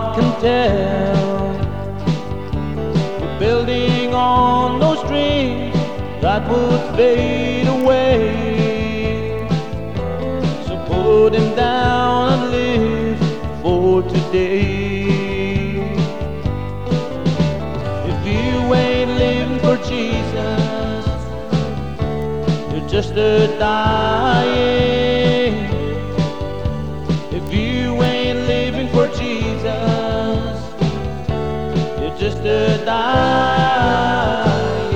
heart can tell. We're building on those dreams that would fade away. So put them down and live for today. If you ain't living for Jesus, you're just a dying. If you ain't living for Jesus, you're just a dying.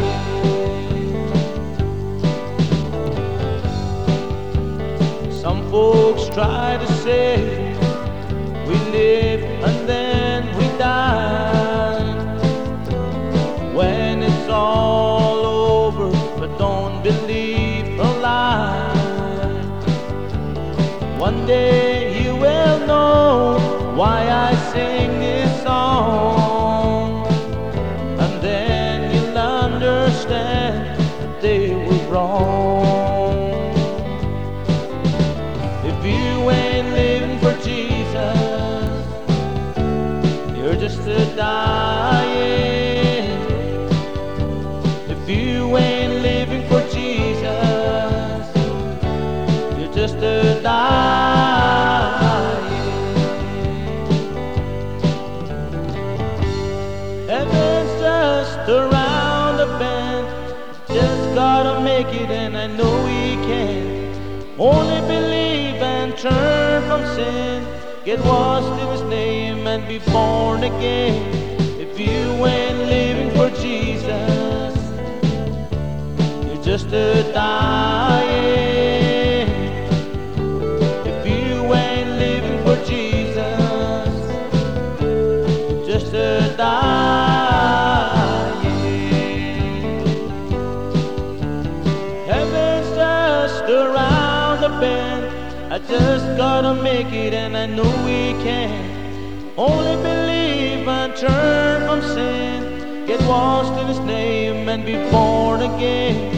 Some folks try to say we live and then we die. When it's all over, but don't believe a lie. One day you will know why I sing this song, and then you'll understand that they were wrong. If you ain't living for Jesus, you're just a dying. If you ain't living for Jesus, you're just a dying. Heaven's just around the bend. Just gotta make it, and I know we can. Only believe and turn from sin. Get washed in His name and be born again. If you ain't living for Jesus, you're just a dying. If you ain't living for Jesus, you're just a dying. Heaven's just around the bend. I just gotta make it, and I know we can. Only believe and turn from sin. Get washed in His name and be born again.